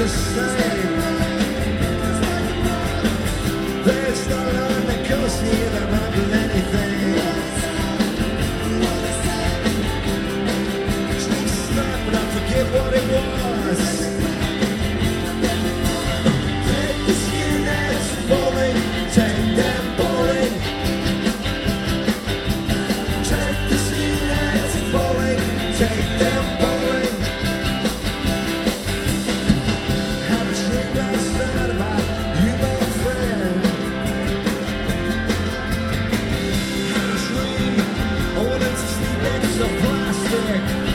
the same. There's no line that goes here that won't do anything. Just snap and I forget what it was. Take the skinheads falling, take them bowling. Take the skinheads falling, take them bowling. Have a dream last night about you, my friend. Had a dream, I wanted to sleep next to plastic.